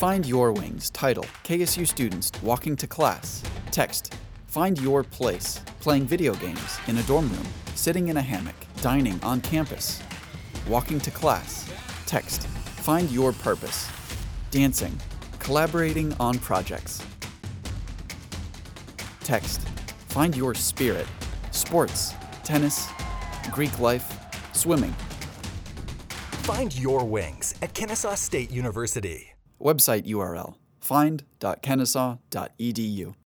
Find Your Wings title, KSU students walking to class. Text, find your place, playing video games in a dorm room, sitting in a hammock, dining on campus. Walking to class. Text, find your purpose, dancing, collaborating on projects. Text, find your spirit, sports, tennis, Greek life, swimming. Find your wings at Kennesaw State University. Website URL, find.kennesaw.edu.